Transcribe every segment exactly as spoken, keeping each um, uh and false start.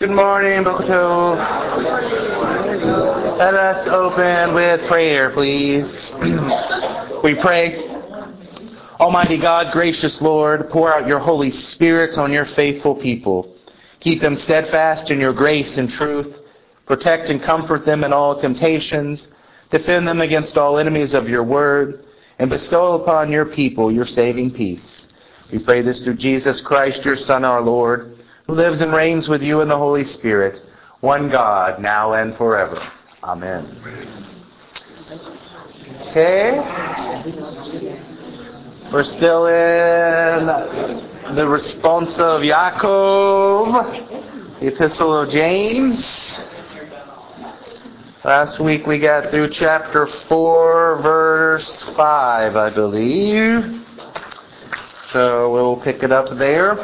Good morning, Bokuto. Let us open with prayer, please. We pray. Almighty God, gracious Lord, pour out your Holy Spirit on your faithful people. Keep them steadfast in your grace and truth. Protect and comfort them in all temptations. Defend them against all enemies of your word. And bestow upon your people your saving peace. We pray this through Jesus Christ, your Son, our Lord, who lives and reigns with you in the Holy Spirit, one God, now and forever. Amen. Okay. We're still in the response of Yaakov, the Epistle of James. Last week we got through chapter four, verse five, I believe. So we'll pick it up there.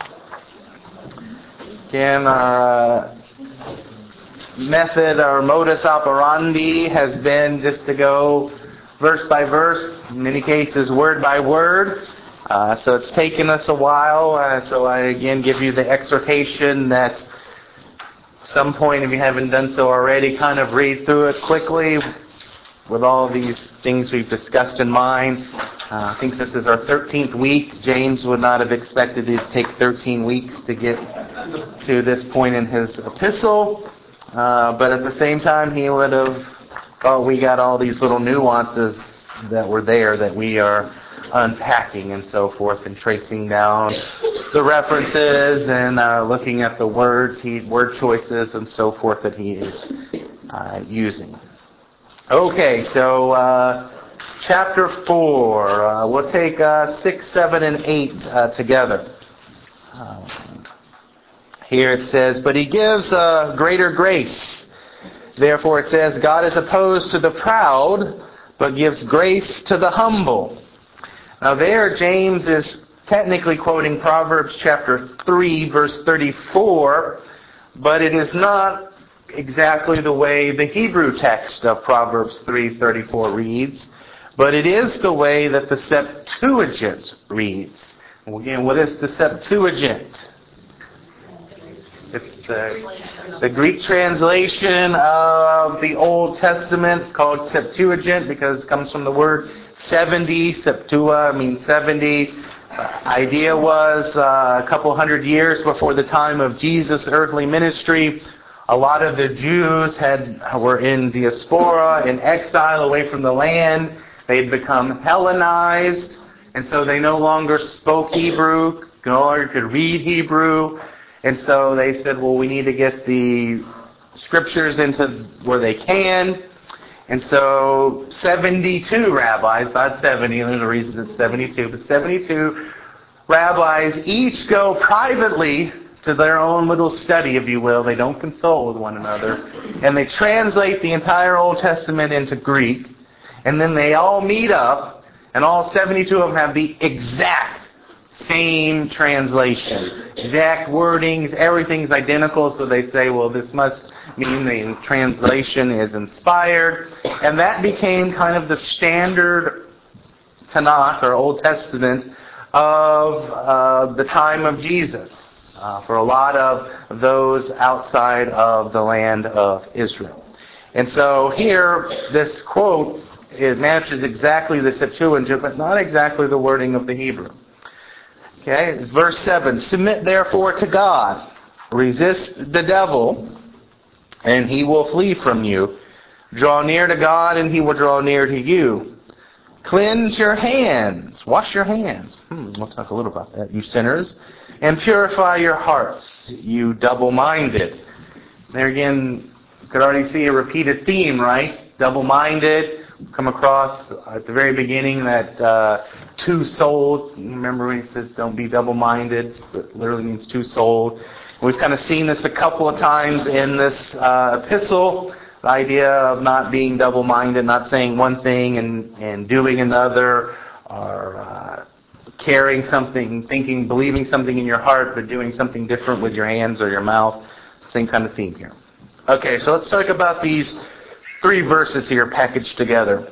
Again, our uh, method, our modus operandi has been just to go verse by verse, in many cases word by word. Uh, so it's taken us a while. Uh, so I again give you the exhortation that at some point, if you haven't done so already, kind of read through it quickly with all these things we've discussed in mind. Uh, I think this is our thirteenth week. James would not have expected it to take thirteen weeks to get to this point in his epistle. Uh, but at the same time, he would have thought we got all these little nuances that were there that we are unpacking and so forth, and tracing down the references and uh, looking at the words, he word choices and so forth that he is uh, using. Okay, so uh, chapter four. Uh, we'll take uh, six, seven, and eight uh, together. Um, here it says, "But he gives uh, greater grace. Therefore it says, God is opposed to the proud, but gives grace to the humble." Now there, James is technically quoting Proverbs chapter three, verse thirty-four, but it is not exactly the way the Hebrew text of Proverbs three thirty-four reads, but it is the way that the Septuagint reads. And again, what is the Septuagint? It's the, the Greek translation of the Old Testament. It's called Septuagint because it comes from the word seventy. Septua means seventy. Uh, idea was uh, a couple hundred years before the time of Jesus' earthly ministry, a lot of the Jews had were in diaspora, in exile away from the land. They'd become Hellenized, and so they no longer spoke Hebrew, no longer could read Hebrew. And so they said, well, we need to get the scriptures into where they can. And so seventy-two rabbis, not seventy, there's a reason it's seventy-two, but seventy-two rabbis each go privately to their own little study, if you will. They don't consult with one another. And they translate the entire Old Testament into Greek. And then they all meet up, and all seventy-two of them have the exact same translation. Exact wordings, everything's identical, so they say, well, this must mean the translation is inspired. And that became kind of the standard Tanakh, or Old Testament, of uh, the time of Jesus, uh, for a lot of those outside of the land of Israel. And so here, this quote, it matches exactly the Septuagint, but not exactly the wording of the Hebrew. Okay, verse seven, "Submit therefore to God, resist the devil, and he will flee from you. Draw near to God, and he will draw near to you. Cleanse your hands," wash your hands. Hmm, we'll talk a little about that, "you sinners, and purify your hearts, you double-minded." There again, you could already see a repeated theme, right? Double-minded. Come across at the very beginning that uh, two-souled. Remember when he says don't be double-minded? It literally means two-souled. We've kind of seen this a couple of times in this uh, epistle. The idea of not being double-minded, not saying one thing and, and doing another, or uh, carrying something, thinking, believing something in your heart, but doing something different with your hands or your mouth. Same kind of theme here. Okay, so let's talk about these three verses here packaged together.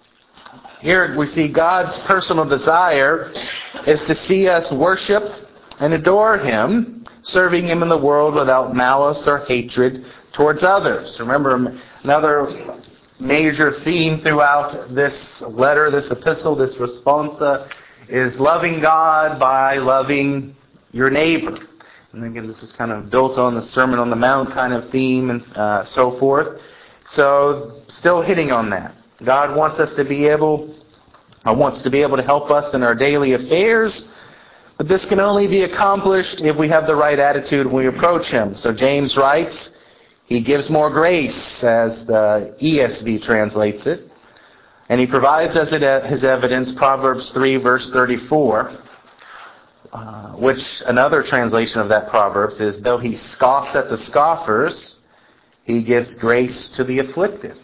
Here we see God's personal desire is to see us worship and adore him, serving him in the world without malice or hatred towards others. Remember, another major theme throughout this letter, this epistle, this responsa, is loving God by loving your neighbor. And again, this is kind of built on the Sermon on the Mount kind of theme and uh, so forth. So, still hitting on that. God wants us to be able, uh, wants to be able to help us in our daily affairs, but this can only be accomplished if we have the right attitude when we approach Him. So James writes, He gives more grace, as the E S V translates it. And he provides us his evidence, Proverbs three, verse thirty-four, uh, which another translation of that Proverbs is, though he scoffs at the scoffers, he gives grace to the afflicted.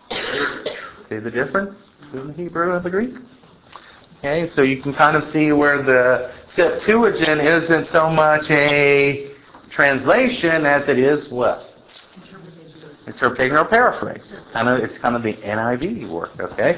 See the difference between the Hebrew and the Greek? Okay, so you can kind of see where the Septuagint isn't so much a translation as it is what? Interpretation or paraphrase. Kind of, it's kind of the N I V work, okay?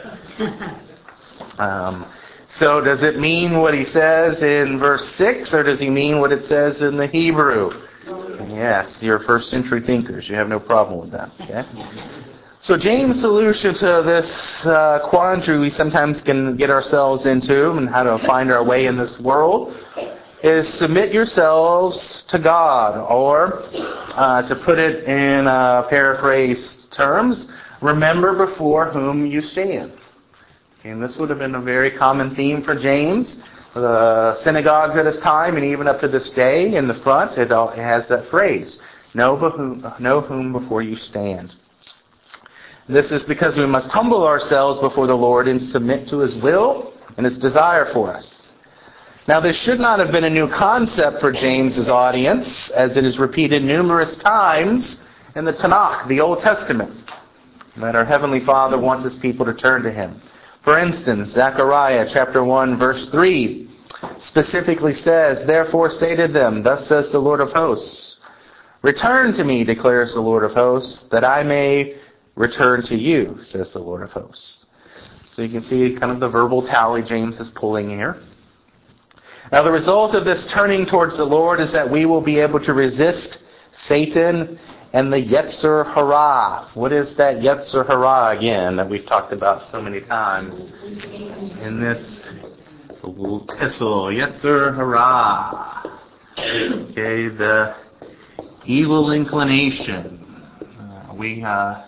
Um, so does it mean what he says in verse six, or does he mean what it says in the Hebrew? Yes, you're first century thinkers. You have no problem with that, okay? So James' solution to this uh, quandary we sometimes can get ourselves into and how to find our way in this world is submit yourselves to God, or uh, to put it in uh, paraphrased terms, remember before whom you stand. And this would have been a very common theme for James. The synagogues at his time, and even up to this day, in the front, it, all, it has that phrase, know whom, know whom before you stand. This is because we must humble ourselves before the Lord and submit to His will and His desire for us. Now, this should not have been a new concept for James's audience, as it is repeated numerous times in the Tanakh, the Old Testament, that our Heavenly Father wants His people to turn to Him. For instance, Zechariah chapter one, verse three specifically says, therefore say to them, thus says the Lord of hosts, return to me, declares the Lord of hosts, that I may return to you, says the Lord of hosts. So you can see kind of the verbal tally James is pulling here. Now the result of this turning towards the Lord is that we will be able to resist Satan and the Yetzer Hara. What is that Yetzer Hara again that we've talked about so many times in this epistle? Yetzer Hara. Okay, the evil inclination. Uh, we uh,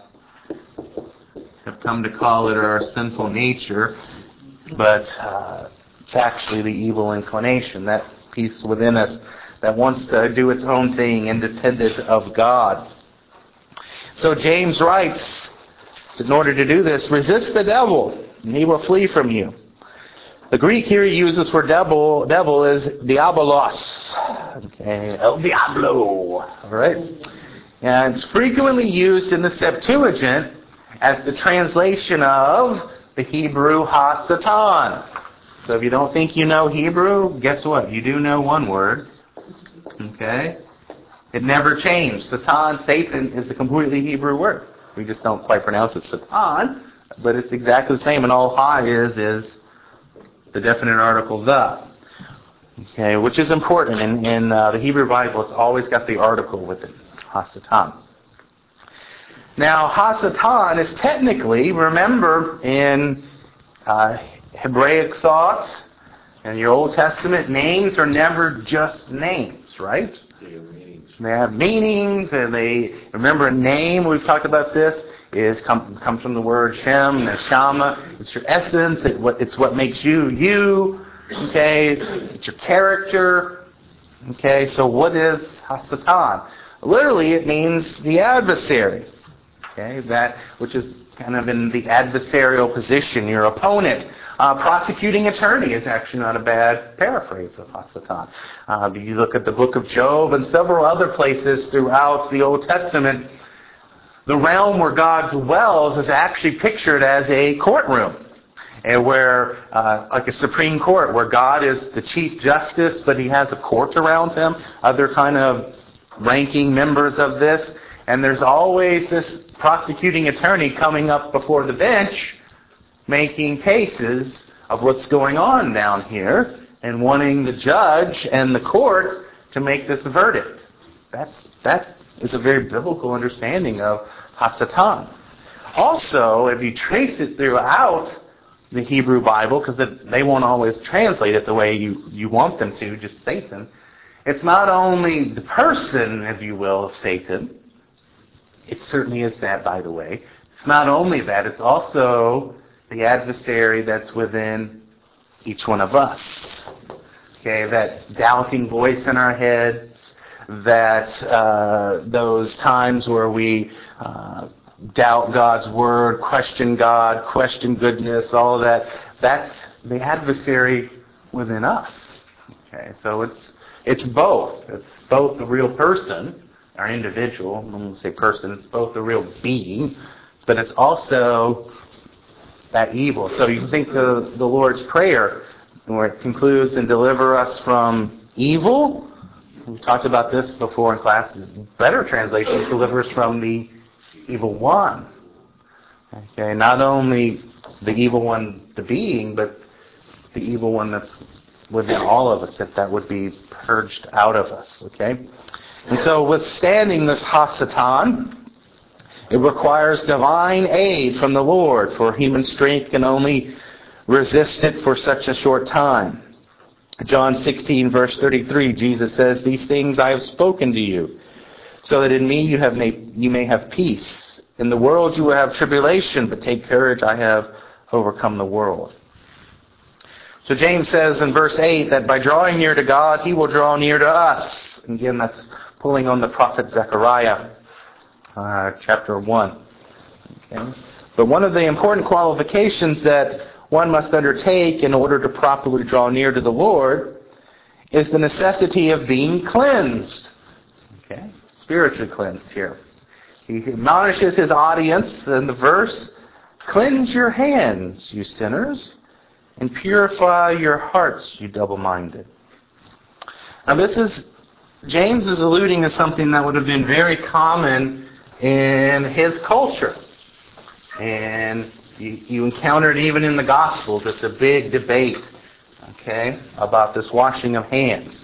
have come to call it our sinful nature, but uh, it's actually the evil inclination, that piece within us that wants to do its own thing independent of God. So James writes, in order to do this, resist the devil, and he will flee from you. The Greek here he uses for devil, devil is diabolos. Okay, el diablo. All right? And it's frequently used in the Septuagint as the translation of the Hebrew ha-satan. So if you don't think you know Hebrew, guess what? You do know one word. Okay? It never changed. Satan, Satan, is a completely Hebrew word. We just don't quite pronounce it Satan, but it's exactly the same. And all ha is, is the definite article the. Okay, which is important. In, in uh, the Hebrew Bible, it's always got the article with it. Ha-satan. Now, ha-satan is technically, remember, in uh, Hebraic thought and your Old Testament, names are never just names, right? They have meanings, and they remember a name. We've talked about this. Is come, comes from the word Shem, Neshama. It's your essence. It, what, it's what makes you you. Okay, it's your character. Okay, so what is ha-satan? Literally, it means the adversary. Okay, that which is kind of in the adversarial position, your opponent. Uh, prosecuting attorney is actually not a bad paraphrase of ha-satan. Uh, you look at the book of Job and several other places throughout the Old Testament, the realm where God dwells is actually pictured as a courtroom, and where, uh, like a Supreme Court, where God is the Chief Justice, but He has a court around Him, other kind of ranking members of this, and there's always this prosecuting attorney coming up before the bench, making cases of what's going on down here, and wanting the judge and the court to make this verdict. That's, that is a very biblical understanding of Hasatan. Also, if you trace it throughout the Hebrew Bible, because they won't always translate it the way you, you want them to, just Satan, it's not only the person, if you will, of Satan. It certainly is that, by the way. It's not only that, it's also the adversary that's within each one of us. Okay, that doubting voice in our heads, that uh, those times where we uh, doubt God's word, question God, question goodness, all of that, that's the adversary within us. Okay, so it's it's both. It's both the real person, our individual, I'm going to say person, it's both the real being, but it's also that evil. So you think of the Lord's Prayer, where it concludes, and deliver us from evil. We talked about this before in class. Better translation, deliver us from the evil one. Okay, not only the evil one, the being, but the evil one that's within all of us, that that would be purged out of us. Okay, and so withstanding this Hasatan, it requires divine aid from the Lord, for human strength can only resist it for such a short time. John sixteen, verse thirty-three, Jesus says, "These things I have spoken to you, so that in me you have may, you may have peace. In the world you will have tribulation, but take courage, I have overcome the world." So James says in verse eight that by drawing near to God, He will draw near to us. And again, that's pulling on the prophet Zechariah, uh, chapter one. Okay. But one of the important qualifications that one must undertake in order to properly draw near to the Lord is the necessity of being cleansed. Okay, spiritually cleansed here. He admonishes his audience in the verse, "Cleanse your hands, you sinners, and purify your hearts, you double-minded." Now this is, James is alluding to something that would have been very common in his culture. And you, you encounter it even in the Gospels. It's a big debate, okay, about this washing of hands.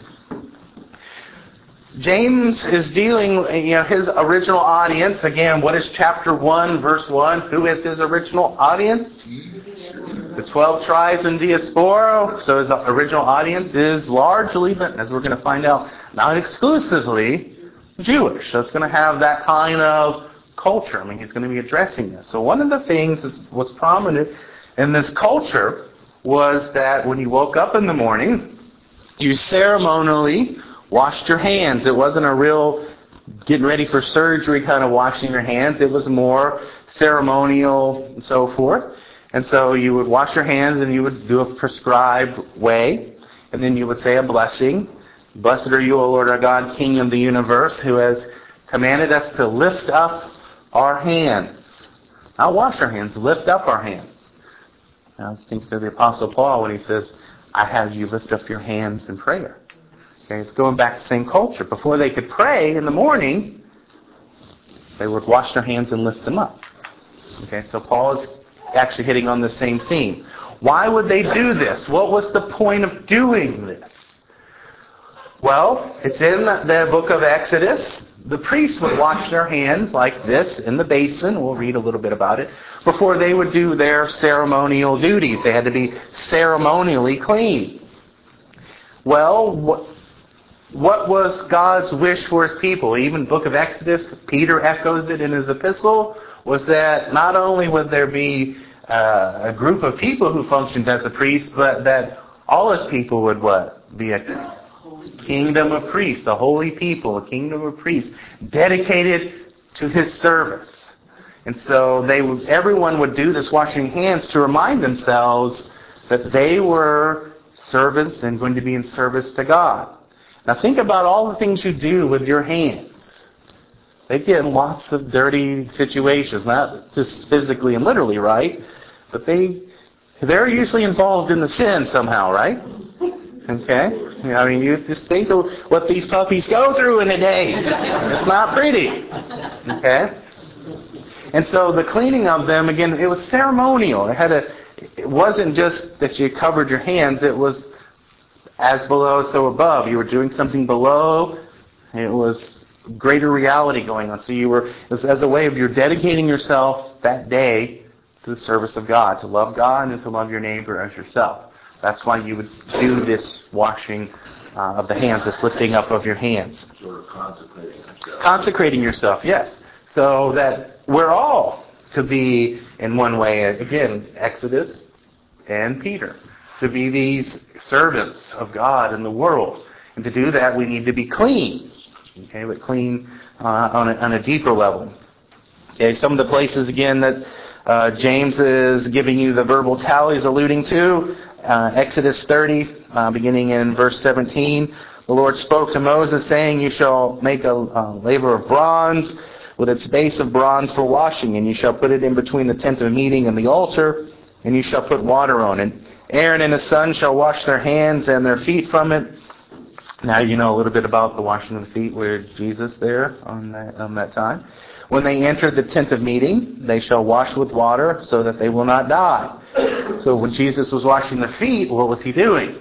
James is dealing, you know, his original audience. Again, what is chapter one, verse one? Who is his original audience? The twelve tribes in diaspora. So his original audience is largely, but as we're going to find out, not exclusively Jewish. So it's going to have that kind of culture. I mean, he's going to be addressing this. So one of the things that was prominent in this culture was that when you woke up in the morning, you ceremonially washed your hands. It wasn't a real getting ready for surgery kind of washing your hands. It was more ceremonial and so forth. And so you would wash your hands and you would do a prescribed way. And then you would say a blessing. "Blessed are you, O Lord our God, King of the universe, who has commanded us to lift up our hands." Not wash our hands, lift up our hands. Now think of the Apostle Paul when he says, "I have you lift up your hands in prayer." Okay, it's going back to the same culture. Before they could pray in the morning, they would wash their hands and lift them up. Okay, so Paul is actually hitting on the same theme. Why would they do this? What was the point of doing this? Well, it's in the book of Exodus. The priests would wash their hands like this in the basin. We'll read a little bit about it. Before they would do their ceremonial duties. They had to be ceremonially clean. Well, what, what was God's wish for His people? Even the book of Exodus, Peter echoes it in his epistle, was that not only would there be uh, a group of people who functioned as a priest, but that all His people would what? Be a kingdom of priests, a holy people, a kingdom of priests, dedicated to His service. And so they would, everyone would do this washing hands to remind themselves that they were servants and going to be in service to God. Now think about all the things you do with your hands. They get in lots of dirty situations, not just physically and literally, right? But they, they're usually involved in the sin somehow, right? Okay? I mean, you just think of what these puppies go through in a day. It's not pretty. Okay? And so the cleaning of them, again, it was ceremonial. It had a, it wasn't just that you covered your hands. It was as below, so above. You were doing something below. It was greater reality going on. So you were, as a way of you're dedicating yourself that day to the service of God, to love God and to love your neighbor as yourself. That's why you would do this washing uh, of the hands, this lifting up of your hands. Sort of consecrating yourself. Consecrating yourself, yes. So that we're all to be, in one way, again, Exodus and Peter, to be these servants of God in the world. And to do that, we need to be clean. Okay, but clean uh, on, a, on a deeper level. Okay, some of the places, again, that uh, James is giving you the verbal tallies alluding to. Uh, Exodus thirty, uh, beginning in verse seventeen. The Lord spoke to Moses, saying, "You shall make a uh, laver of bronze with its base of bronze for washing, and you shall put it in between the tent of meeting and the altar, and you shall put water on it. Aaron and his sons shall wash their hands and their feet from it." Now you know a little bit about the washing of the feet with Jesus there on that, on that time. "When they enter the tent of meeting, they shall wash with water so that they will not die." So when Jesus was washing the feet, what was he doing?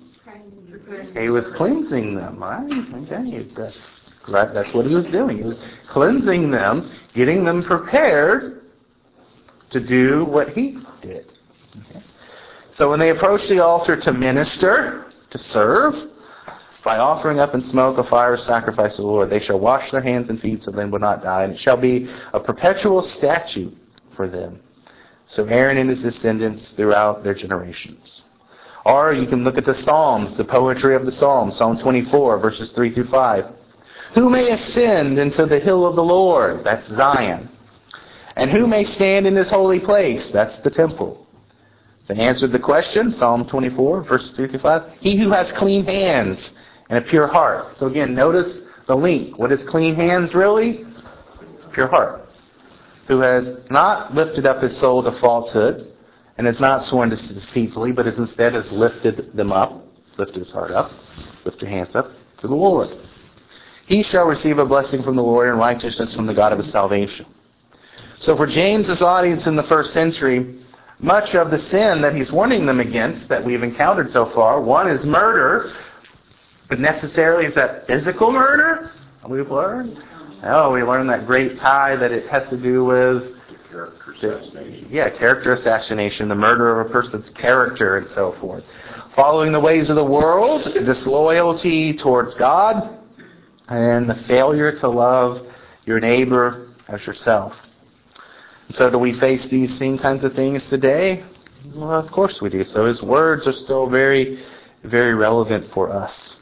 He was cleansing them, right? Okay, that's right. That's what he was doing. He was cleansing them, getting them prepared to do what he did. Okay. So when they approach the altar to minister, to serve, by offering up in smoke a fire sacrifice to the Lord, they shall wash their hands and feet so they will not die, and it shall be a perpetual statute for them. So Aaron and his descendants throughout their generations. Or you can look at the Psalms, the poetry of the Psalms, Psalm twenty-four, verses three through five. "Who may ascend into the hill of the Lord?" That's Zion. "And who may stand in his holy place?" That's the temple. They answered the question, Psalm twenty-four, verses three through five. "He who has clean hands and a pure heart." So again, notice the link. What is clean hands really? Pure heart. "Who has not lifted up his soul to falsehood, and has not sworn deceitfully, but has instead has lifted them up," lifted his heart up, lift your hands up to the Lord. "He shall receive a blessing from the Lord and righteousness from the God of his salvation." So for James's audience in the first century, much of the sin that he's warning them against that we've encountered so far, one is murder, but necessarily is that physical murder? We've learned. Oh, we learned that great tie that it has to do with Character assassination. yeah, character assassination, the murder of a person's character and so forth. Following the ways of the world, disloyalty towards God, and the failure to love your neighbor as yourself. So do we face these same kinds of things today? Well, of course we do. So his words are still very, very relevant for us.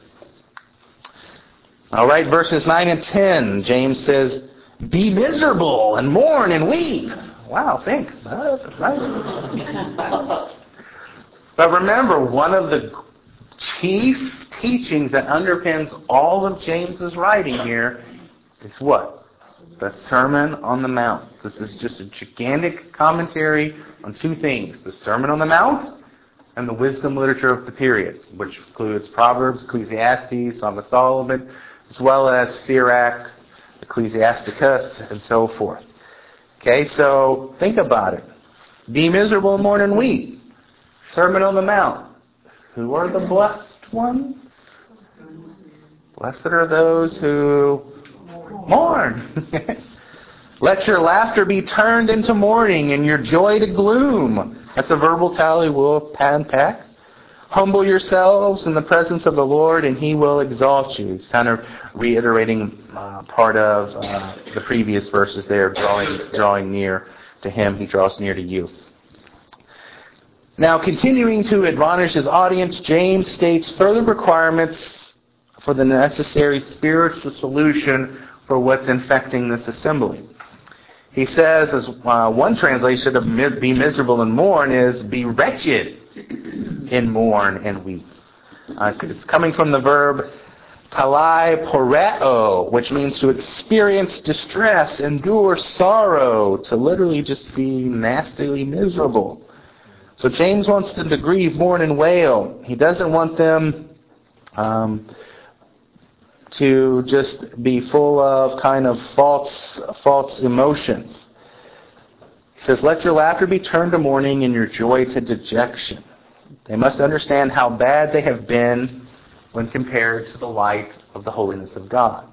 All right, verses nine and ten, James says, "Be miserable and mourn and weep." Wow, thanks. Right. But remember, one of the chief teachings that underpins all of James's writing here is what? The Sermon on the Mount. This is just a gigantic commentary on two things: the Sermon on the Mount and the wisdom literature of the period, which includes Proverbs, Ecclesiastes, Song of Solomon, as well as Sirach, Ecclesiasticus, and so forth. Okay, so think about it. Be miserable, mourn, and weep. Sermon on the Mount. Who are the blessed ones? Blessed are those who mourn. Let your laughter be turned into mourning and your joy to gloom. That's a verbal tally we'll unpack. Humble yourselves in the presence of the Lord, and He will exalt you. He's kind of reiterating uh, part of uh, the previous verses there, drawing, drawing near to Him. He draws near to you. Now, continuing to admonish his audience, James states further requirements for the necessary spiritual solution for what's infecting this assembly. He says, as uh, one translation of be miserable and mourn is be wretched and mourn and weep. Uh, it's coming from the verb kalai poreo, which means to experience distress, endure sorrow, to literally just be nastily miserable. So James wants them to grieve, mourn, and wail. He doesn't want them um, to just be full of kind of false, false emotions. He says, let your laughter be turned to mourning and your joy to dejection. They must understand how bad they have been when compared to the light of the holiness of God.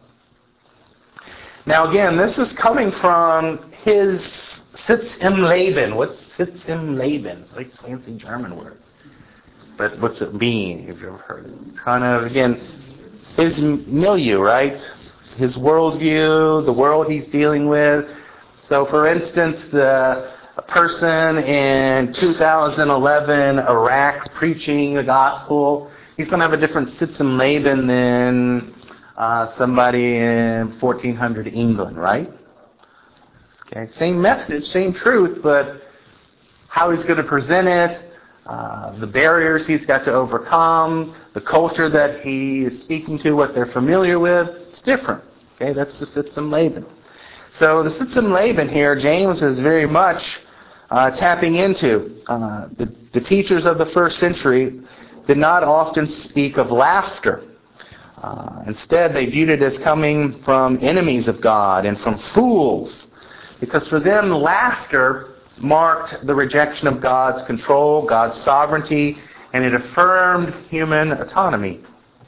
Now again, this is coming from his Sitz im Leben. What's Sitz im Leben? It's like a fancy German word. But what's it mean? Have you ever heard it? It's kind of, again, his milieu, right? His worldview, the world he's dealing with. So for instance, the a person in two thousand eleven Iraq preaching the gospel, he's going to have a different Sitz im Leben than uh, somebody in fourteen hundred England, right? Okay, same message, same truth, but how he's going to present it, uh, the barriers he's got to overcome, the culture that he is speaking to, what they're familiar with, it's different. Okay, that's the Sitz im Leben. So the Sitz im Leben here, James is very much uh, tapping into. Uh, the, the teachers of the first century did not often speak of laughter. Uh, instead, they viewed it as coming from enemies of God and from fools. Because for them, laughter marked the rejection of God's control, God's sovereignty, and it affirmed human autonomy.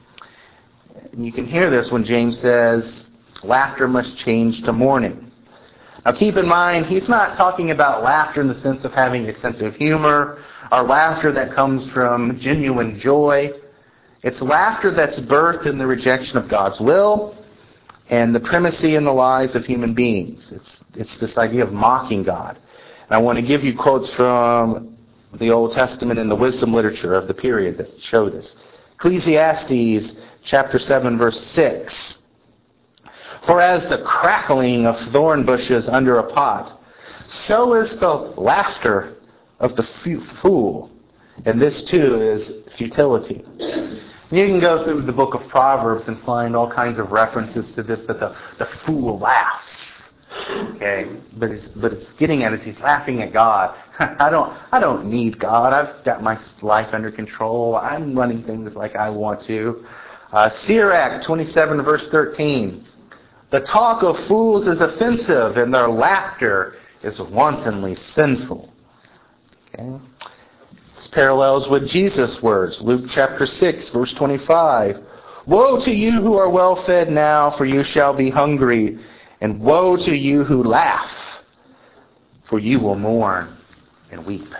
And you can hear this when James says, laughter must change to mourning. Now keep in mind, he's not talking about laughter in the sense of having a sense of humor, or laughter that comes from genuine joy. It's laughter that's birthed in the rejection of God's will and the primacy in the lives of human beings. It's, it's this idea of mocking God. And I want to give you quotes from the Old Testament and the wisdom literature of the period that show this. Ecclesiastes chapter seven, verse six. For as the crackling of thorn bushes under a pot, so is the laughter of the fool. And this too is futility. You can go through the book of Proverbs and find all kinds of references to this, that the, the fool laughs. Okay, but it's, but it's getting at it, he's laughing at God. I don't I don't need God. I've got my life under control. I'm running things like I want to. Uh, Sirach twenty-seven, verse thirteen. The talk of fools is offensive, and their laughter is wantonly sinful. Okay. This parallels with Jesus' words. Luke chapter six, verse twenty-five. Woe to you who are well fed now, for you shall be hungry. And woe to you who laugh, for you will mourn and weep.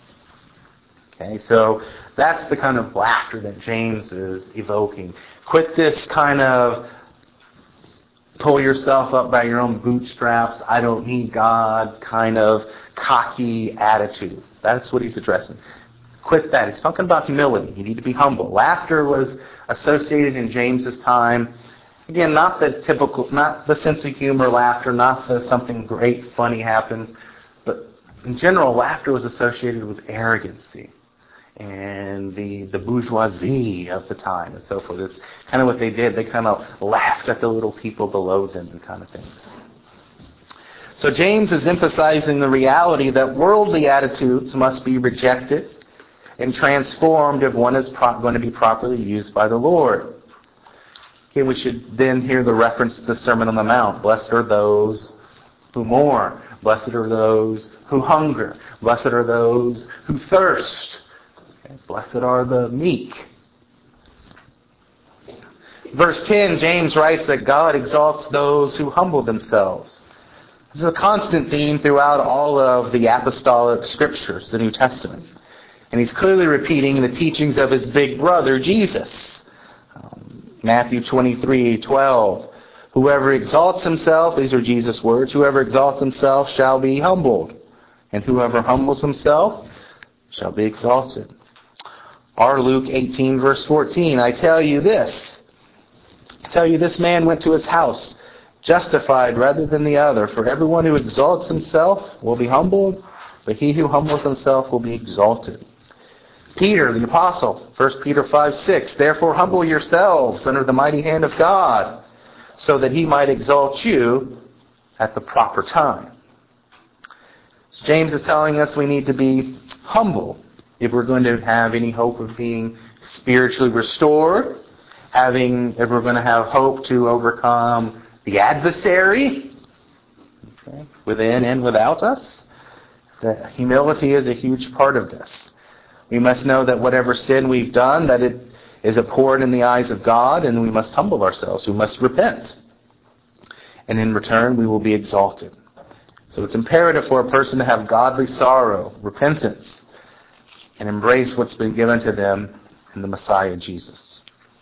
Okay, so that's the kind of laughter that James is evoking. Quit this kind of pull yourself up by your own bootstraps, I don't need God kind of cocky attitude. That's what he's addressing. Quit that. He's talking about humility. You need to be humble. Laughter was associated in James's time. Again, not the typical, not the sense of humor laughter, not the something great, funny happens, but in general, laughter was associated with arrogancy and the, the bourgeoisie of the time and so forth. It's kind of what they did. They kind of laughed at the little people below them and kind of things. So James is emphasizing the reality that worldly attitudes must be rejected and transformed if one is pro- going to be properly used by the Lord. Okay, we should then hear the reference to the Sermon on the Mount. Blessed are those who mourn. Blessed are those who hunger. Blessed are those who thirst. Okay, blessed are the meek. Verse ten, James writes that God exalts those who humble themselves. This is a constant theme throughout all of the apostolic scriptures, the New Testament. And he's clearly repeating the teachings of his big brother, Jesus. Um, Matthew twenty-three twelve. Whoever exalts himself, these are Jesus' words, whoever exalts himself shall be humbled, and whoever humbles himself shall be exalted. Or Luke eighteen, verse fourteen. I tell you this, I tell you this man went to his house justified rather than the other. For everyone who exalts himself will be humbled, but he who humbles himself will be exalted. Peter, the apostle, First Peter five six, therefore humble yourselves under the mighty hand of God, so that he might exalt you at the proper time. So James is telling us we need to be humble if we're going to have any hope of being spiritually restored, having if we're going to have hope to overcome the adversary, okay, within and without us. That humility is a huge part of this. We must know that whatever sin we've done, that it is abhorrent in the eyes of God, and we must humble ourselves. We must repent. And in return, we will be exalted. So it's imperative for a person to have godly sorrow, repentance, and embrace what's been given to them in the Messiah Jesus.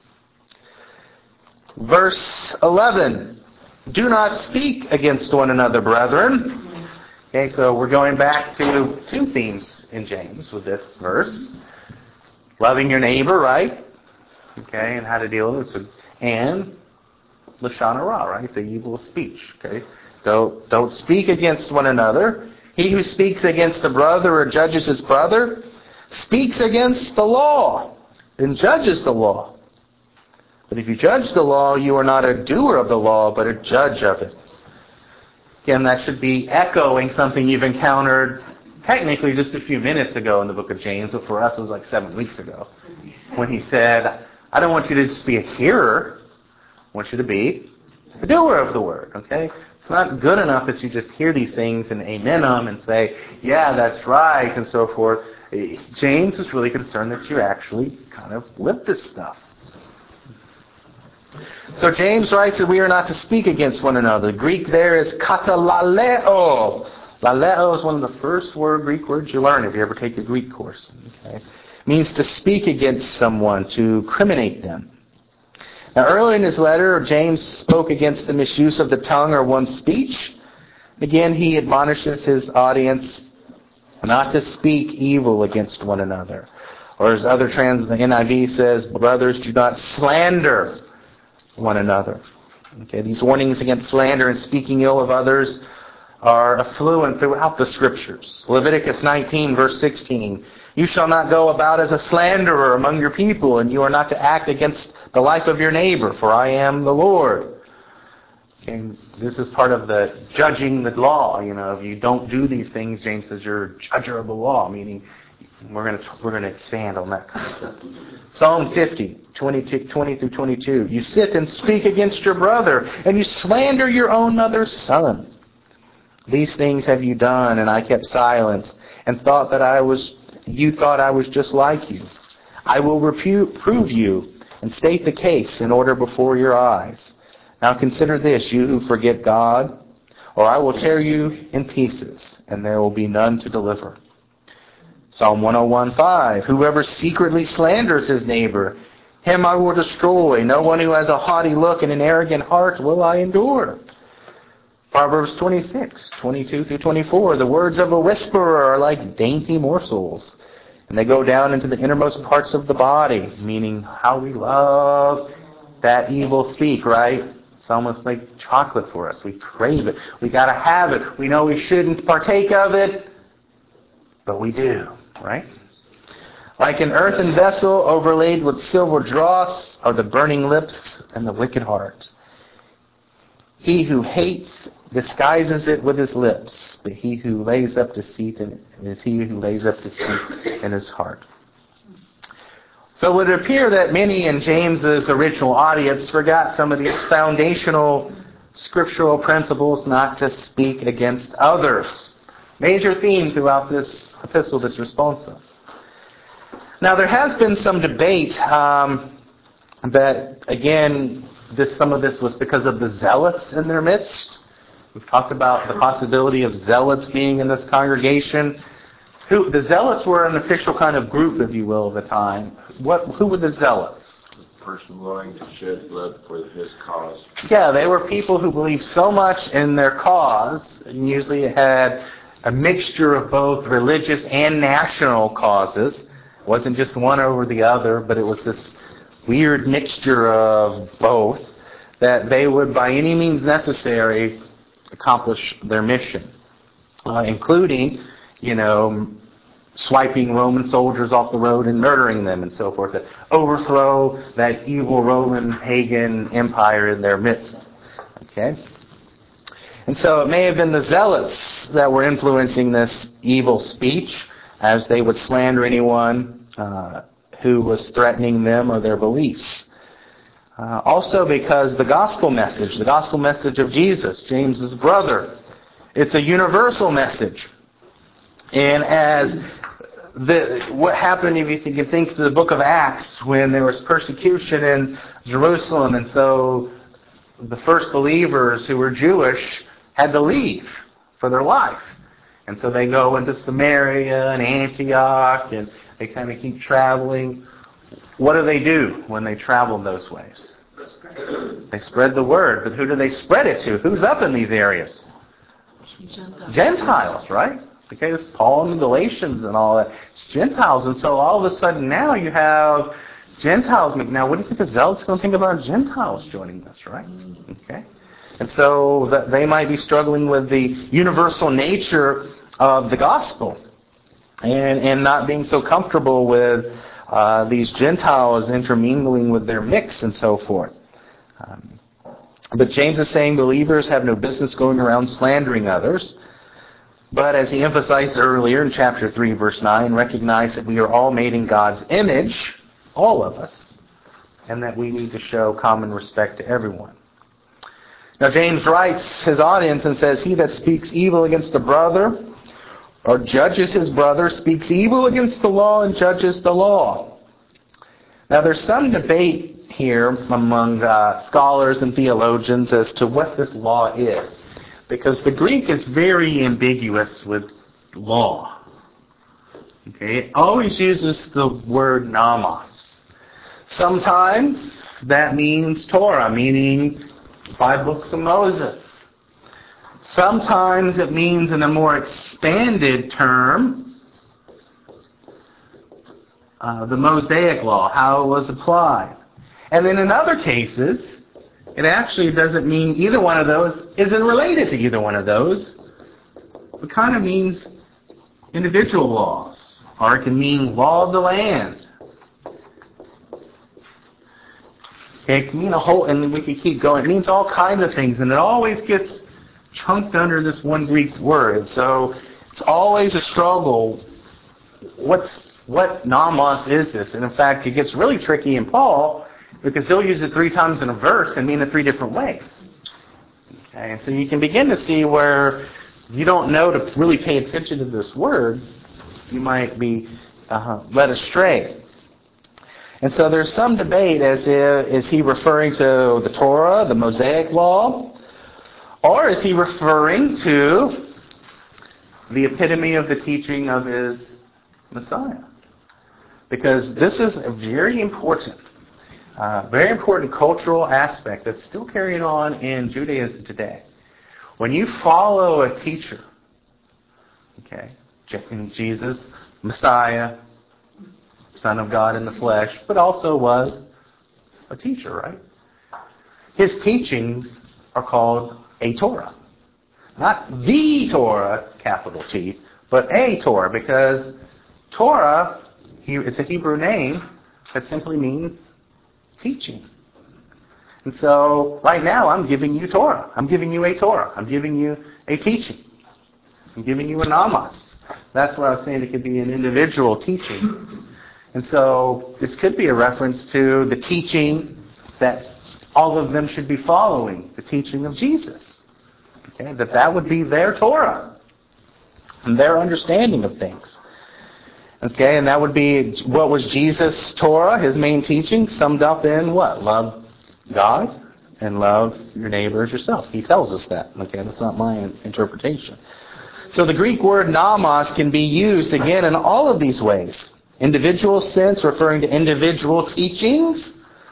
Verse eleven. Do not speak against one another, brethren. Okay, so we're going back to two themes in James with this verse. Loving your neighbor, right? Okay, and how to deal with it. So, and Lashon Hara, right? The evil speech. Okay, don't, don't speak against one another. He who speaks against a brother or judges his brother speaks against the law and judges the law. But if you judge the law, you are not a doer of the law, but a judge of it. Again, that should be echoing something you've encountered technically just a few minutes ago in the book of James, but for us it was like seven weeks ago, when he said, I don't want you to just be a hearer, I want you to be a doer of the word, okay? It's not good enough that you just hear these things and amen them and say, yeah, that's right, and so forth. James was really concerned that you actually kind of live this stuff. So James writes that we are not to speak against one another. The Greek there is katalaleo. Laleo is one of the first word Greek words you learn if you ever take a Greek course. Okay? It means to speak against someone, to criminate them. Now earlier in his letter, James spoke against the misuse of the tongue or one's speech. Again, he admonishes his audience not to speak evil against one another. Or as other trans, the N I V says, brothers, do not slander one another. Okay, these warnings against slander and speaking ill of others are affluent throughout the Scriptures. Leviticus nineteen, verse sixteen. You shall not go about as a slanderer among your people, and you are not to act against the life of your neighbor, for I am the Lord. Okay, this is part of the judging the law. You know, if you don't do these things, James says you're a judger of the law, meaning we're going to we're going to expand on that concept. Psalm fifty, twenty through twenty-two. You sit and speak against your brother, and you slander your own mother's son. These things have you done, and I kept silence, and thought that I was. You thought I was just like you. I will repu- prove you and state the case in order before your eyes. Now consider this, you who forget God, or I will tear you in pieces, and there will be none to deliver. Psalm one oh one, five. Whoever secretly slanders his neighbor, him I will destroy. No one who has a haughty look and an arrogant heart will I endure. Proverbs twenty-six, twenty-two through twenty-four. The words of a whisperer are like dainty morsels, and they go down into the innermost parts of the body, meaning how we love that evil speak, right? It's almost like chocolate for us. We crave it. We got to have it. We know we shouldn't partake of it, but we do, right? Like an earthen vessel overlaid with silver dross are the burning lips and the wicked heart. He who hates disguises it with his lips, but he who lays up deceit is he who lays up deceit in his heart. So it would appear that many in James's original audience forgot some of these foundational scriptural principles not to speak against others. Major theme throughout this epistle, this responsa. Now there has been some debate um, that, again, this some of this was because of the zealots in their midst. We've talked about the possibility of zealots being in this congregation. Who, the zealots were an official kind of group, if you will, of the time. What? Who were the zealots? The person willing to shed blood for his cause. Yeah, they were people who believed so much in their cause, and usually it had a mixture of both religious and national causes. It wasn't just one over the other, but it was this weird mixture of both, that they would by any means necessary accomplish their mission, uh, including, you know, swiping Roman soldiers off the road and murdering them and so forth, to overthrow that evil Roman pagan empire in their midst. Okay? And so it may have been the zealots that were influencing this evil speech, as they would slander anyone uh, who was threatening them or their beliefs. Uh, also because the gospel message, the gospel message of Jesus, James's brother, it's a universal message. And as the, what happened, if you think, you think of the book of Acts, when there was persecution in Jerusalem, and so the first believers who were Jewish had to leave for their life. And so they go into Samaria and Antioch, and they kind of keep traveling. What do they do when they travel those ways? They spread the word. But who do they spread it to? Who's up in these areas? Gentiles. Gentiles, right? Okay, it's Paul and the Galatians and all that. It's Gentiles. And so all of a sudden now you have Gentiles. Now, what do you think the Zealots going to think about Gentiles joining us, right? Okay. And so that they might be struggling with the universal nature of the gospel and, and not being so comfortable with uh, these Gentiles intermingling with their mix and so forth. Um, but James is saying believers have no business going around slandering others. But as he emphasized earlier in chapter three, verse nine, recognize that we are all made in God's image, all of us, and that we need to show common respect to everyone. Now James writes his audience and says, he that speaks evil against a brother or judges his brother speaks evil against the law and judges the law. Now there's some debate here among uh, scholars and theologians as to what this law is. Because the Greek is very ambiguous with law. Okay, it always uses the word nomos. Sometimes that means Torah, meaning five books of Moses. Sometimes it means, in a more expanded term, uh, the Mosaic law, how it was applied. And then in other cases, it actually doesn't mean either one of those, isn't related to either one of those. It kind of means individual laws. Or it can mean law of the land. Okay, it can mean a whole, and we could keep going. It means all kinds of things, and it always gets chunked under this one Greek word. So it's always a struggle. What's what nomos is this? And in fact, it gets really tricky in Paul, because he'll use it three times in a verse and mean it three different ways. Okay, so you can begin to see where if you don't know to really pay attention to this word, you might be uh, led astray. And so there's some debate as if, is he referring to the Torah, the Mosaic law, or is he referring to the epitome of the teaching of his Messiah? Because this is very important. Uh, very important cultural aspect that's still carried on in Judaism today. When you follow a teacher, okay, Jesus, Messiah, Son of God in the flesh, but also was a teacher, right? His teachings are called a Torah. Not the Torah, capital T, but a Torah, because Torah, it's a Hebrew name that simply means teaching. And so, right now, I'm giving you Torah. I'm giving you a Torah. I'm giving you a teaching. I'm giving you a nomos. That's what I was saying. It could be an individual teaching. And so, this could be a reference to the teaching that all of them should be following, the teaching of Jesus. Okay, that that would be their Torah and their understanding of things. Okay, and that would be, what was Jesus' Torah, his main teaching, summed up in what? Love God and love your neighbor as yourself. He tells us that. Okay, that's not my interpretation. So the Greek word nomos can be used, again, in all of these ways. Individual sense, referring to individual teachings,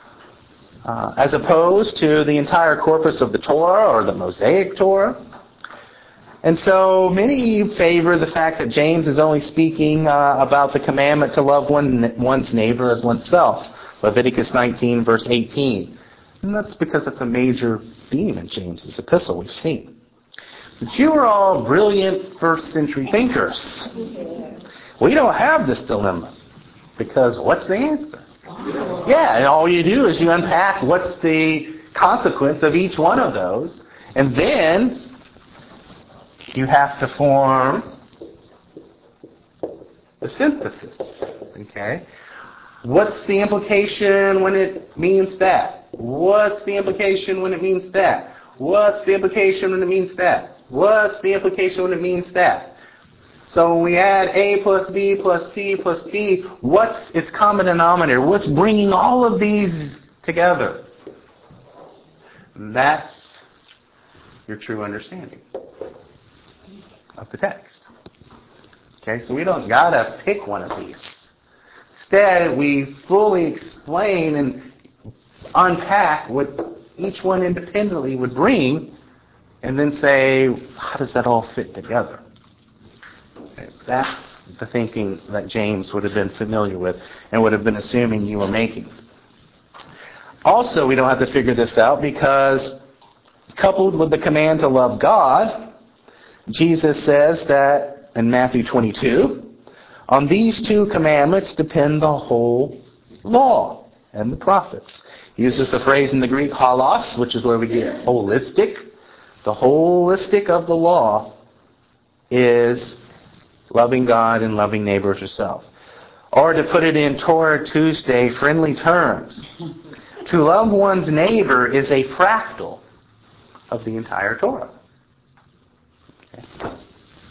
uh, as opposed to the entire corpus of the Torah or the Mosaic Torah. And so many favor the fact that James is only speaking uh, about the commandment to love one, one's neighbor as oneself. Leviticus nineteen, verse eighteen. And that's because it's a major theme in James' epistle we've seen. But you are all brilliant first century thinkers. We don't have this dilemma. Because what's the answer? Yeah, and all you do is you unpack what's the consequence of each one of those. And then you have to form a synthesis. Okay? What's the implication when it means that? What's the implication when it means that? What's the implication when it means that? What's the implication when it means that? So when we add A plus B plus C plus D, what's its common denominator? What's bringing all of these together? That's your true understanding of the text. Okay, so we don't gotta pick one of these. Instead, we fully explain and unpack what each one independently would bring, and then say, how does that all fit together? Okay, that's the thinking that James would have been familiar with and would have been assuming you were making. Also, we don't have to figure this out because coupled with the command to love God, Jesus says that in Matthew twenty-two, on these two commandments depend the whole law and the prophets. He uses the phrase in the Greek holos, which is where we get holistic. The holistic of the law is loving God and loving neighbor as yourself. Or to put it in Torah Tuesday friendly terms, to love one's neighbor is a fractal of the entire Torah. Okay.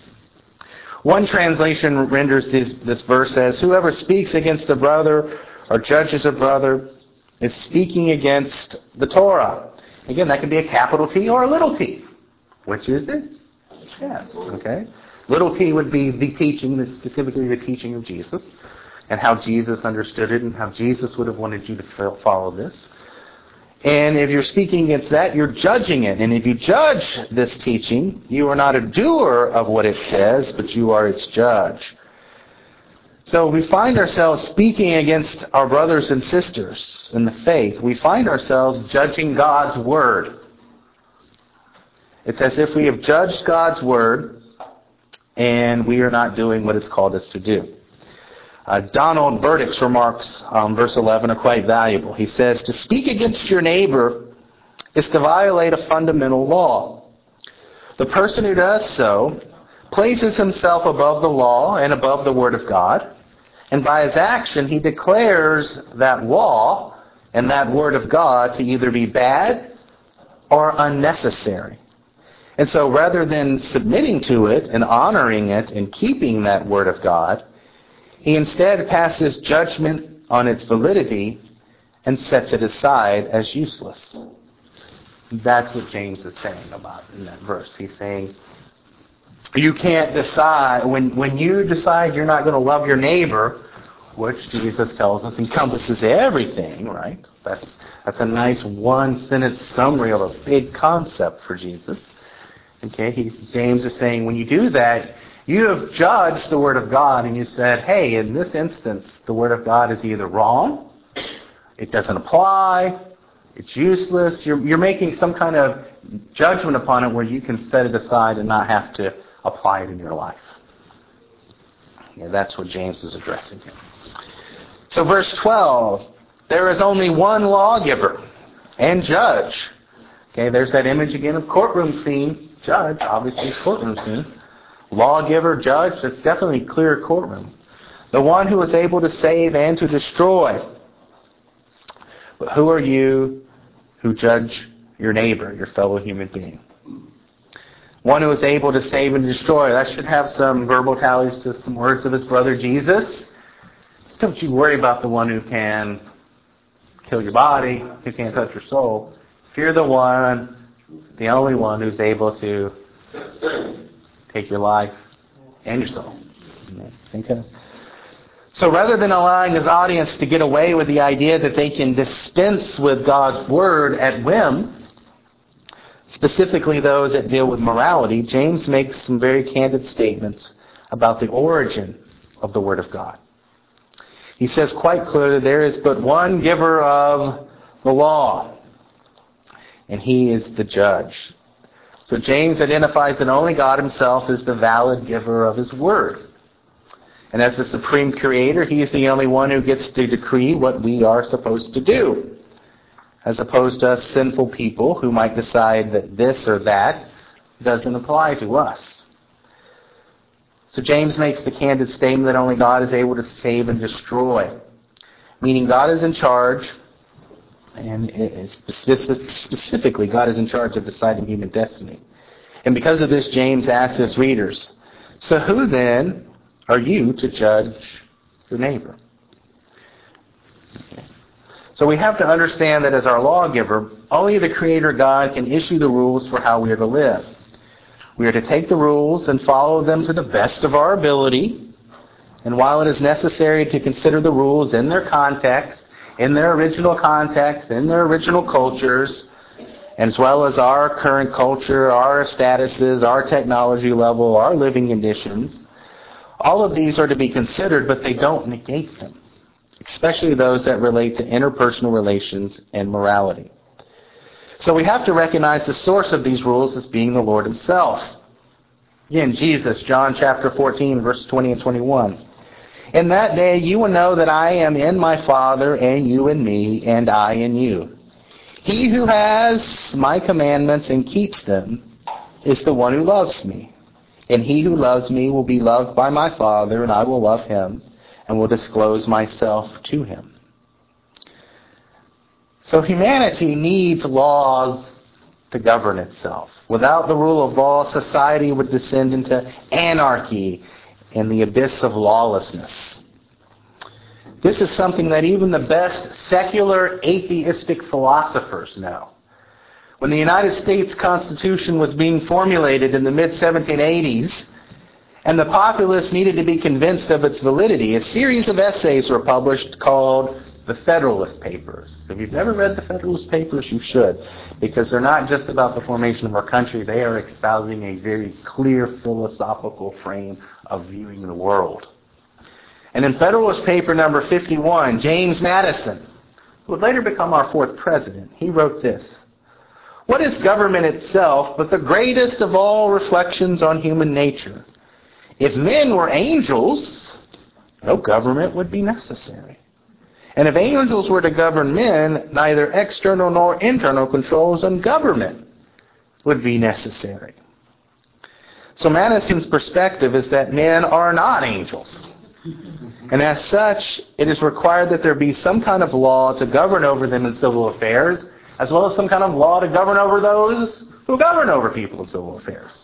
One translation renders this, this verse as, whoever speaks against a brother or judges a brother is speaking against the Torah. Again, that can be a capital T or a little t. Which is it? Yes. Okay. Little t would be the teaching, specifically the teaching of Jesus, and how Jesus understood it and how Jesus would have wanted you to follow this. And if you're speaking against that, you're judging it. And if you judge this teaching, you are not a doer of what it says, but you are its judge. So we find ourselves speaking against our brothers and sisters in the faith. We find ourselves judging God's word. It's as if we have judged God's word and we are not doing what it's called us to do. Uh, Donald Burdick's remarks on verse eleven are quite valuable. He says, to speak against your neighbor is to violate a fundamental law. The person who does so places himself above the law and above the Word of God, and by his action he declares that law and that Word of God to either be bad or unnecessary. And so rather than submitting to it and honoring it and keeping that Word of God, he instead passes judgment on its validity and sets it aside as useless. That's what James is saying about in that verse. He's saying, you can't decide, when, when you decide you're not going to love your neighbor, which Jesus tells us encompasses everything, right? That's, that's a nice one-sentence summary of a big concept for Jesus. Okay, he's, James is saying, when you do that, you have judged the Word of God and you said, hey, in this instance, the Word of God is either wrong, it doesn't apply, it's useless. You're, you're making some kind of judgment upon it where you can set it aside and not have to apply it in your life. Yeah, that's what James is addressing here. So verse twelve, there is only one lawgiver and judge. Okay, there's that image again of courtroom scene. Judge, obviously courtroom scene. Lawgiver, judge, that's definitely clear courtroom. The one who is able to save and to destroy. But who are you who judge your neighbor, your fellow human being? One who is able to save and destroy. That should have some verbal tallies to some words of his brother Jesus. Don't you worry about the one who can kill your body, who can't touch your soul. Fear the one, the only one who's able to take your life and your soul. Okay. So rather than allowing his audience to get away with the idea that they can dispense with God's word at whim, specifically those that deal with morality, James makes some very candid statements about the origin of the Word of God. He says quite clearly there is but one giver of the law, and he is the judge. So James identifies that only God himself is the valid giver of his word. And as the supreme creator, he is the only one who gets to decree what we are supposed to do, as opposed to us sinful people who might decide that this or that doesn't apply to us. So James makes the candid statement that only God is able to save and destroy, meaning God is in charge, and specifically God is in charge of deciding human destiny. And because of this, James asks his readers So who then are you to judge your neighbor? Okay. So we have to understand that as our lawgiver, only the Creator God can issue the rules for how we are to live. We are to take the rules and follow them to the best of our ability. And while it is necessary to consider the rules in their context, in their original context, in their original cultures, as well as our current culture, our statuses, our technology level, our living conditions, all of these are to be considered, but they don't negate them, especially those that relate to interpersonal relations and morality. So we have to recognize the source of these rules as being the Lord Himself. Again, Jesus, John chapter fourteen, verse twenty and twenty-one. In that day you will know that I am in my Father, and you in me, and I in you. He who has my commandments and keeps them is the one who loves me. And he who loves me will be loved by my Father, and I will love him, and will disclose myself to him. So humanity needs laws to govern itself. Without the rule of law, society would descend into anarchy and the abyss of lawlessness. This is something that even the best secular atheistic philosophers know. When the United States Constitution was being formulated in the mid seventeen eighties, and the populace needed to be convinced of its validity, a series of essays were published called the Federalist Papers. If you've never read the Federalist Papers, you should, because they're not just about the formation of our country. They are espousing a very clear philosophical frame of viewing the world. And in Federalist Paper number fifty-one, James Madison, who would later become our fourth president, he wrote this: "What is government itself but the greatest of all reflections on human nature? If men were angels, no government would be necessary. And if angels were to govern men, neither external nor internal controls on government would be necessary." So Madison's perspective is that men are not angels. And as such, it is required that there be some kind of law to govern over them in civil affairs, as well as some kind of law to govern over those who govern over people in civil affairs.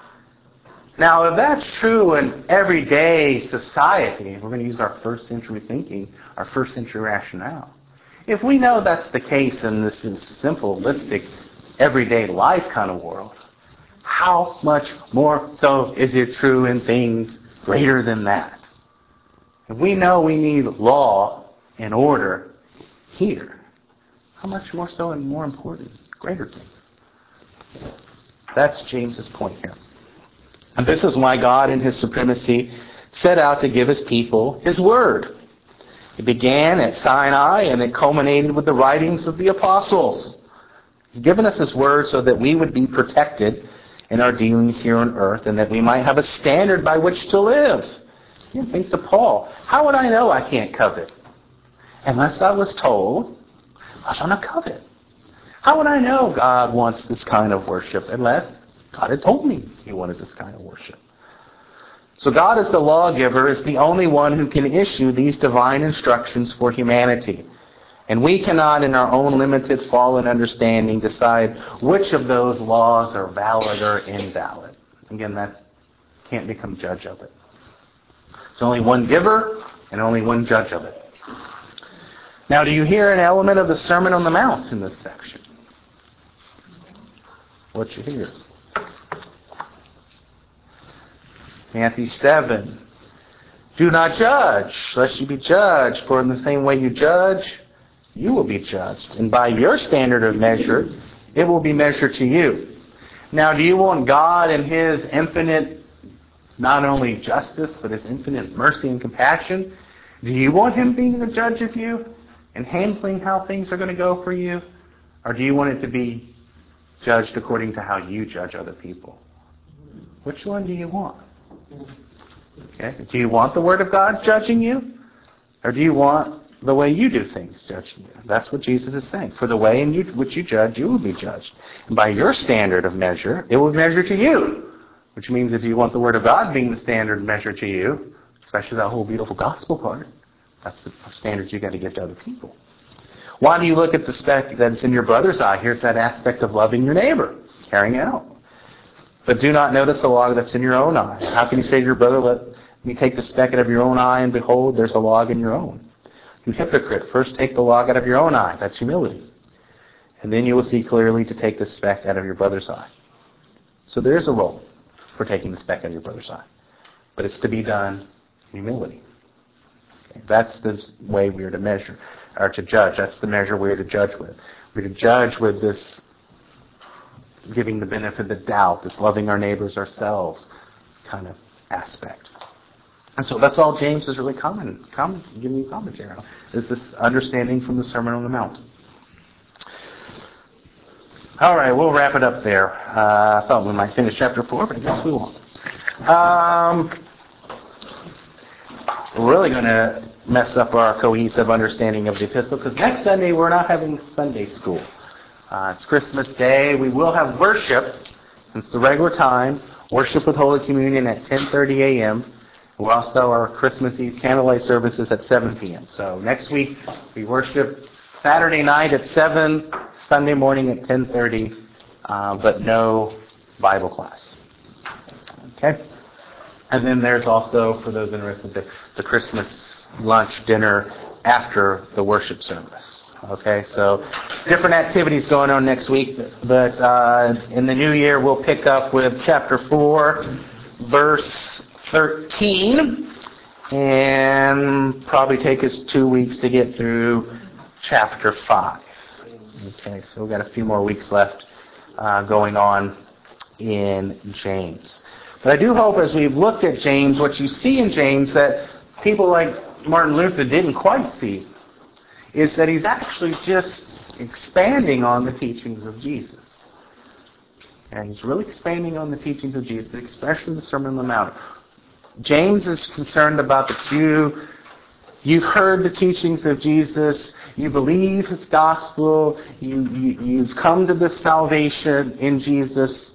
Now, if that's true in everyday society, we're going to use our first century thinking, our first century rationale. If we know that's the case in this is simplistic, everyday life kind of world, how much more so is it true in things greater than that? If we know we need law and order here, how much more so and more important, greater things? That's James's point here. And this is why God in His supremacy set out to give His people His Word. It began at Sinai and it culminated with the writings of the apostles. He's given us His Word so that we would be protected in our dealings here on earth and that we might have a standard by which to live. You think to Paul, how would I know I can't covet? Unless I was told, I shall not covet. How would I know God wants this kind of worship unless God had told me He wanted this kind of worship? So God as the lawgiver is the only one who can issue these divine instructions for humanity. And we cannot in our own limited fallen understanding decide which of those laws are valid or invalid. Again, that can't become judge of it. There's only one giver and only one judge of it. Now, do you hear an element of the Sermon on the Mount in this section? What you hear? Matthew seven. Do not judge, lest you be judged. For in the same way you judge, you will be judged. And by your standard of measure, it will be measured to you. Now, do you want God and His infinite, not only justice, but His infinite mercy and compassion? Do you want Him being the judge of you and handling how things are going to go for you? Or do you want it to be judged according to how you judge other people? Which one do you want? Okay. Do you want the Word of God judging you? Or do you want the way you do things judging you? That's what Jesus is saying. For the way in you, which you judge, you will be judged. And by your standard of measure, it will measure to you. Which means if you want the Word of God being the standard measure to you, especially that whole beautiful gospel part, that's the standard you got to give to other people. Why do you look at the speck that's in your brother's eye? Here's that aspect of loving your neighbor, carrying it out. But do not notice the log that's in your own eye. How can you say to your brother, let me take the speck out of your own eye, and behold, there's a log in your own? You hypocrite, first take the log out of your own eye. That's humility. And then you will see clearly to take the speck out of your brother's eye. So there is a role for taking the speck out of your brother's eye. But it's to be done in humility. Okay? That's the way we are to measure, or to judge. That's the measure we are to judge with. We're to judge with this giving the benefit of the doubt, this loving our neighbors ourselves kind of aspect. And so that's all James is really comment, comment, giving you commentary on, is this understanding from the Sermon on the Mount. All right, we'll wrap it up there. Uh, I thought we might finish chapter four, but I guess we won't. Um, we're really going to mess up our cohesive understanding of the epistle, because next Sunday we're not having Sunday school. Uh, it's Christmas Day. We will have worship. It's the regular time. Worship with Holy Communion at ten thirty a.m. We'll also our Christmas Eve candlelight services at seven p.m. So next week we worship Saturday night at seven, Sunday morning at ten thirty, uh, but no Bible class. Okay? And then there's also, for those interested, the, the Christmas lunch dinner after the worship service. Okay, so different activities going on next week, but uh, in the new year we'll pick up with chapter four, verse thirteen, and probably take us two weeks to get through chapter five. Okay, so we've got a few more weeks left uh, going on in James. But I do hope as we've looked at James, what you see in James that people like Martin Luther didn't quite see, is that he's actually just expanding on the teachings of Jesus. And he's really expanding on the teachings of Jesus, especially the Sermon on the Mount. James is concerned about that you, you've heard the teachings of Jesus, you believe his gospel, you, you, you've come to this salvation in Jesus,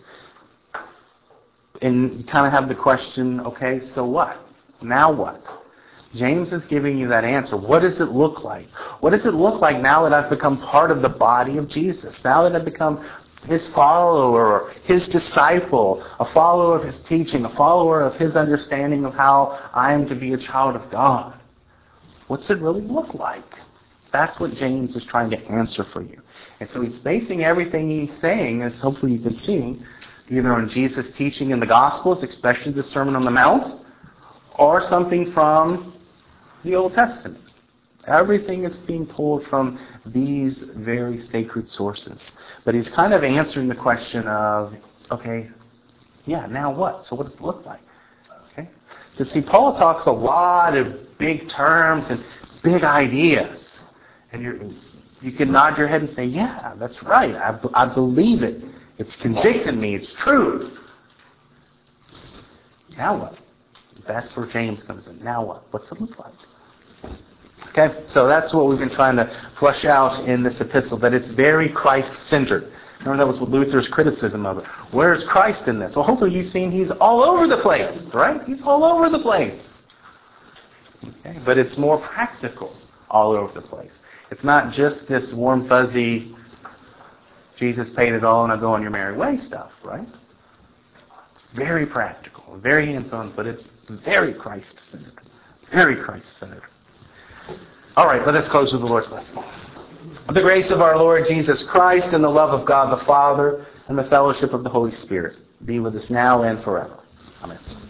and you kind of have the question, okay, so what? Now what? James is giving you that answer. What does it look like? What does it look like now that I've become part of the body of Jesus? Now that I've become his follower, his disciple, a follower of his teaching, a follower of his understanding of how I am to be a child of God. What's it really look like? That's what James is trying to answer for you. And so he's basing everything he's saying, as hopefully you can see, either on Jesus' teaching in the Gospels, especially the Sermon on the Mount, or something from the Old Testament. Everything is being pulled from these very sacred sources. But he's kind of answering the question of, okay, yeah, now what? So what does it look like? Okay? Because see, Paul talks a lot of big terms and big ideas. And you you can nod your head and say, yeah, that's right. I, I believe it. It's convicted me. It's true. Now what? That's where James comes in. Now what? What's it look like? Okay, so that's what we've been trying to flesh out in this epistle, that it's very Christ-centered. Remember, that was Luther's criticism of it. Where's Christ in this? Well, hopefully you've seen he's all over the place, right? He's all over the place. Okay, but it's more practical all over the place. It's not just this warm, fuzzy, Jesus paid it all and I'll go on your merry way stuff, right? It's very practical, very hands-on, but it's very Christ-centered. Very Christ-centered. All right, let us close with the Lord's blessing. The grace of our Lord Jesus Christ and the love of God the Father and the fellowship of the Holy Spirit be with us now and forever. Amen.